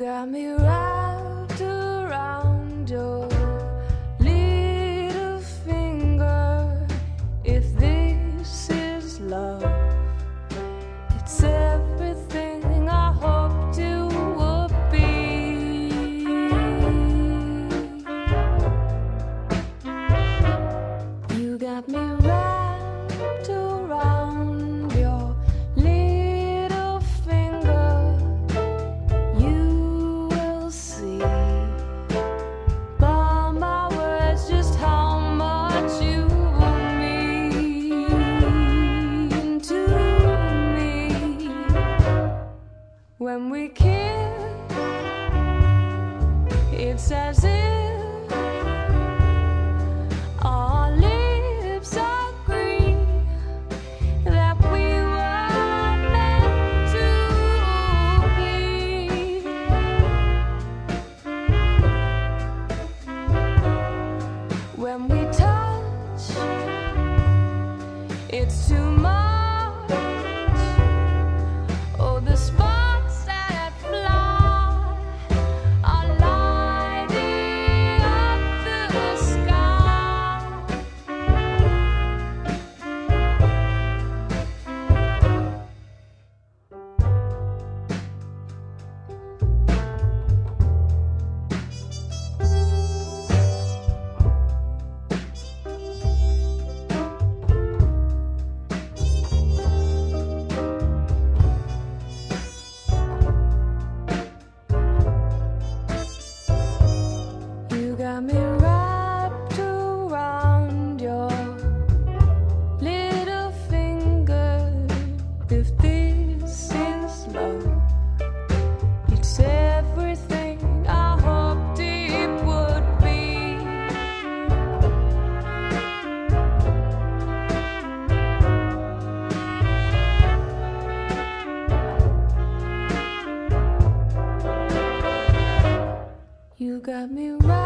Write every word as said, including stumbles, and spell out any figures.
got me wrapped around your little finger. If this is love, it's everything I hoped it would be. You got me wrapped around your little finger. You will see by my words just how much you mean to me. When we kiss, it's as if our lips agree that we were meant to be. When we touch, it's too much. Oh, the sparks that fly are lighting up the sky. You got me wrapped around your little finger. If this is love, it's everything I hoped it would be. You got me wrapped